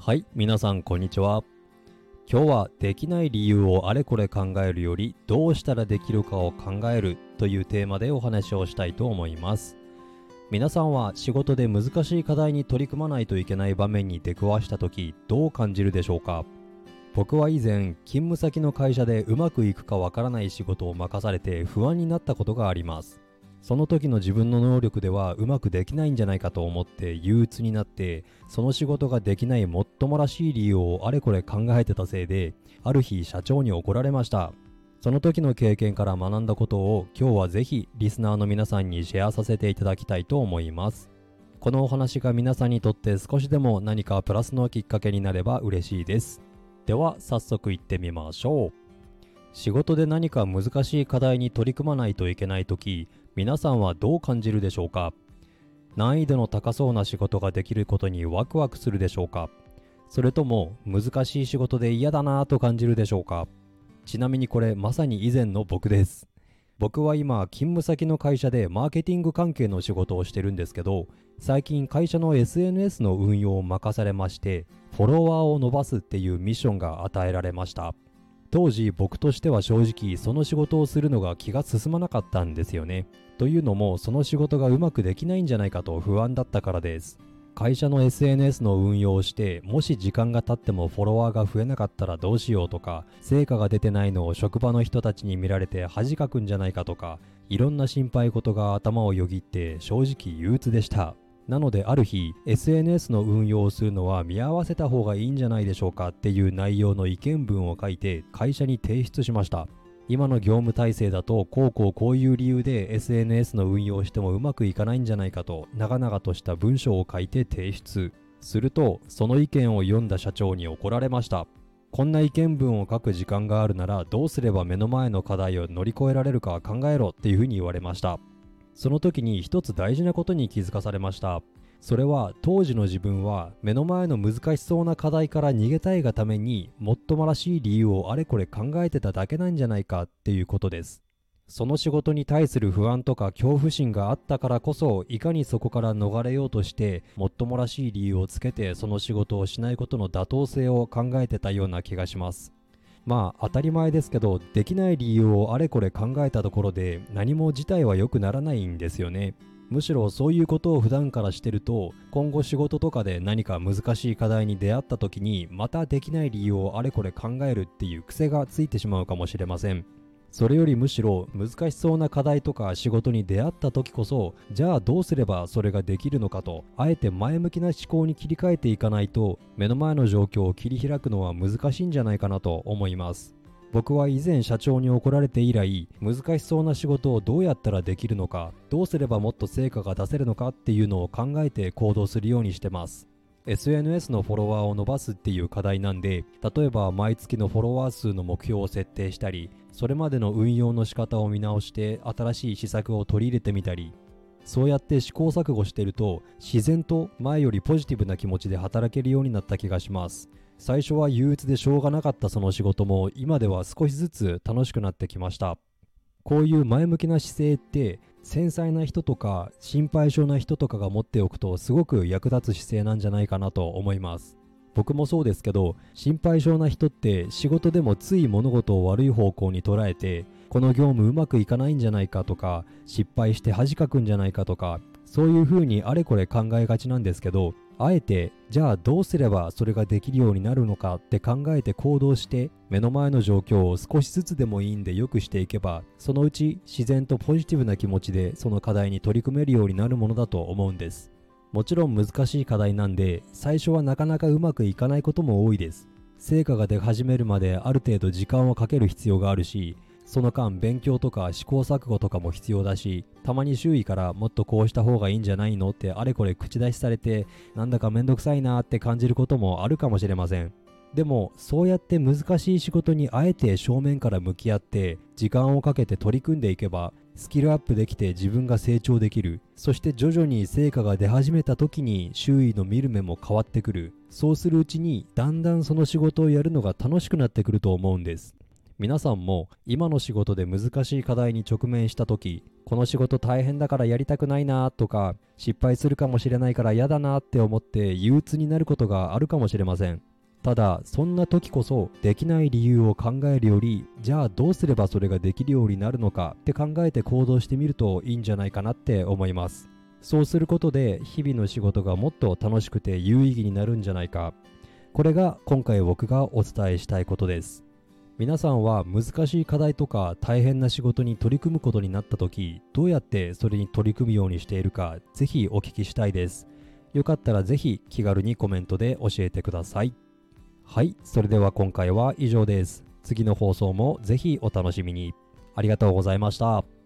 はい、皆さんこんにちは。今日はできない理由をあれこれ考えるよりどうしたらできるかを考えるというテーマでお話をしたいと思います。皆さんは仕事で難しい課題に取り組まないといけない場面に出くわした時どう感じるでしょうか？僕は以前勤務先の会社でうまくいくかわからない仕事を任されて不安になったことがあります。その時の自分の能力ではうまくできないんじゃないかと思って憂鬱になって、その仕事ができないもっともらしい理由をあれこれ考えてたせいで、ある日社長に怒られました。その時の経験から学んだことを今日はぜひリスナーの皆さんにシェアさせていただきたいと思います。このお話が皆さんにとって少しでも何かプラスのきっかけになれば嬉しいです。では早速行ってみましょう。仕事で何か難しい課題に取り組まないといけないとき、皆さんはどう感じるでしょうか？難易度の高そうな仕事ができることにワクワクするでしょうか？それとも難しい仕事で嫌だなぁと感じるでしょうか？ちなみにこれまさに以前の僕です。僕は今勤務先の会社でマーケティング関係の仕事をしてるんですけど、最近会社の SNS の運用を任されまして、フォロワーを伸ばすっていうミッションが与えられました。当時僕としては正直その仕事をするのが気が進まなかったんですよね。というのもその仕事がうまくできないんじゃないかと不安だったからです。会社の SNS の運用をしてもし時間が経ってもフォロワーが増えなかったらどうしようとか、成果が出てないのを職場の人たちに見られて恥かくんじゃないかとか、いろんな心配事が頭をよぎって正直憂鬱でした。なのである日 SNS の運用をするのは見合わせた方がいいんじゃないでしょうかっていう内容の意見文を書いて会社に提出しました。今の業務体制だとこういう理由で SNS の運用をしてもうまくいかないんじゃないかと長々とした文章を書いて提出すると、その意見を読んだ社長に怒られました。こんな意見文を書く時間があるならどうすれば目の前の課題を乗り越えられるか考えろっていうふうに言われました。その時に一つ大事なことに気づかされました。それは当時の自分は目の前の難しそうな課題から逃げたいがためにもっともらしい理由をあれこれ考えてただけなんじゃないかっていうことです。その仕事に対する不安とか恐怖心があったからこそ、いかにそこから逃れようとしてもっともらしい理由をつけてその仕事をしないことの妥当性を考えてたような気がします。まあ当たり前ですけど、できない理由をあれこれ考えたところで何も事態は良くならないんですよね。むしろそういうことを普段からしてると、今後仕事とかで何か難しい課題に出会った時にまたできない理由をあれこれ考えるっていう癖がついてしまうかもしれません。それよりむしろ難しそうな課題とか仕事に出会った時こそ、じゃあどうすればそれができるのかとあえて前向きな思考に切り替えていかないと、目の前の状況を切り開くのは難しいんじゃないかなと思います。僕は以前社長に怒られて以来、難しそうな仕事をどうやったらできるのか、どうすればもっと成果が出せるのかっていうのを考えて行動するようにしてます。SNS のフォロワーを伸ばすっていう課題なんで、例えば毎月のフォロワー数の目標を設定したり、それまでの運用の仕方を見直して新しい施策を取り入れてみたり、そうやって試行錯誤してると自然と前よりポジティブな気持ちで働けるようになった気がします。最初は憂鬱でしょうがなかったその仕事も今では少しずつ楽しくなってきました。こういう前向きな姿勢って繊細な人とか心配性な人とかが持っておくとすごく役立つ姿勢なんじゃないかなと思います。僕もそうですけど、心配性な人って仕事でもつい物事を悪い方向に捉えて、この業務うまくいかないんじゃないかとか、失敗して恥かくんじゃないかとか、そういう風にあれこれ考えがちなんですけど、あえてじゃあどうすればそれができるようになるのかって考えて行動して、目の前の状況を少しずつでもいいんで良くしていけば、そのうち自然とポジティブな気持ちでその課題に取り組めるようになるものだと思うんです。もちろん難しい課題なんで最初はなかなかうまくいかないことも多いです。成果が出始めるまである程度時間をかける必要があるし、その間勉強とか試行錯誤とかも必要だし、たまに周囲からもっとこうした方がいいんじゃないのってあれこれ口出しされて、なんだかめんどくさいなって感じることもあるかもしれません。でもそうやって難しい仕事にあえて正面から向き合って時間をかけて取り組んでいけば、スキルアップできて自分が成長できる。そして徐々に成果が出始めた時に周囲の見る目も変わってくる。そうするうちにだんだんその仕事をやるのが楽しくなってくると思うんです。 皆さんも今の仕事で難しい課題に直面した時、この仕事大変だからやりたくないなとか、失敗するかもしれないから嫌だなって思って憂鬱になることがあるかもしれません。ただそんな時こそできない理由を考えるより、じゃあどうすればそれができるようになるのかって考えて行動してみるといいんじゃないかなって思います。そうすることで日々の仕事がもっと楽しくて有意義になるんじゃないか。これが今回僕がお伝えしたいことです。皆さんは難しい課題とか大変な仕事に取り組むことになった時、どうやってそれに取り組むようにしているか、ぜひお聞きしたいです。よかったらぜひ気軽にコメントで教えてください。はい、それでは今回は以上です。次の放送もぜひお楽しみに。ありがとうございました。